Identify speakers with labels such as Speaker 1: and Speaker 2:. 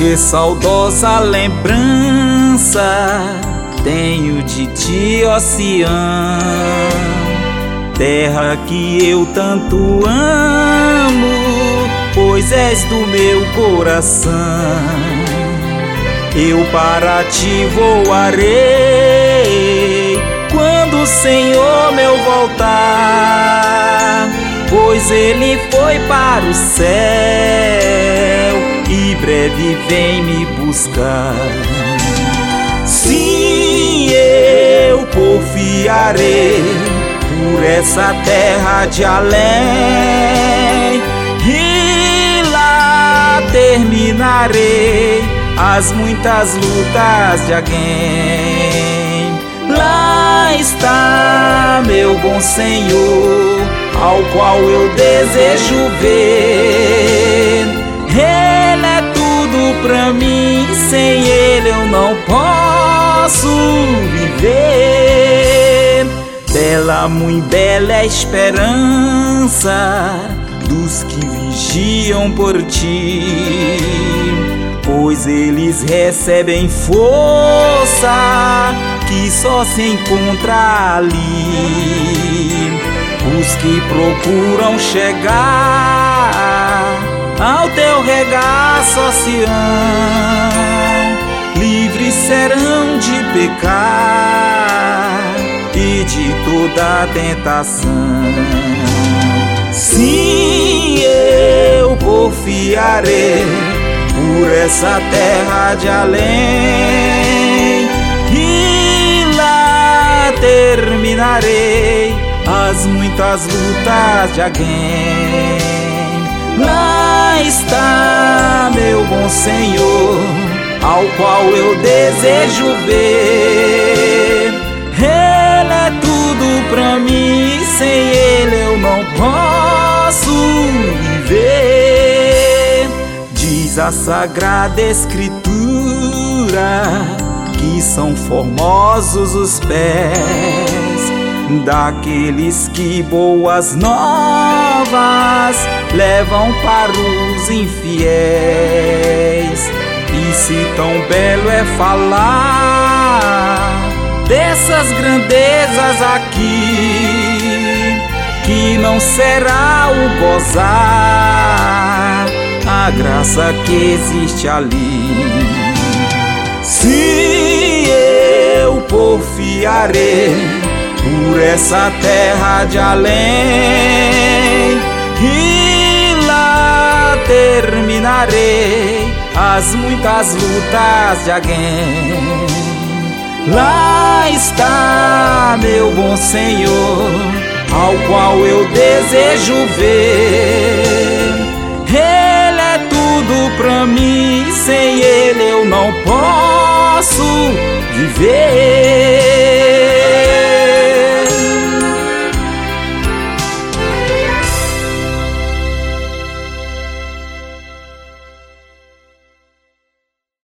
Speaker 1: Que saudosa lembrança tenho de ti, ó Sião, terra que eu tanto amo, pois és do meu coração. Eu para ti voarei quando o Senhor meu voltar, pois Ele foi para o céu e breve vem me buscar. Sim, eu porfiarei por essa terra de além, e lá terminarei as muitas lutas de alguém. Lá está meu bom Senhor, ao qual eu desejo ver. Ele é tudo pra mim, sem Ele eu não posso viver. Bela, muito bela é a esperança dos que vigiam por ti, pois eles recebem força que só se encontra ali. Os que procuram chegar ao teu regaço, ó Sião, livres serão de pecar e de toda tentação. Sim, eu porfiarei por essa terra de além, e lá terminarei as muitas lutas de alguém. Lá está meu bom Senhor, ao qual eu desejo ver. Ele é tudo pra mim, sem Ele eu não posso viver. Diz a Sagrada Escritura que são formosos os pés daqueles que boas novas levam para os infiéis. E se tão belo é falar dessas grandezas aqui, que não será o gozar a graça que existe ali. Se eu porfiarei por essa terra de além, e lá terminarei as muitas lutas de alguém. Lá está meu bom Senhor, ao qual eu desejo ver. Ele é tudo pra mim, sem Ele eu não posso viver.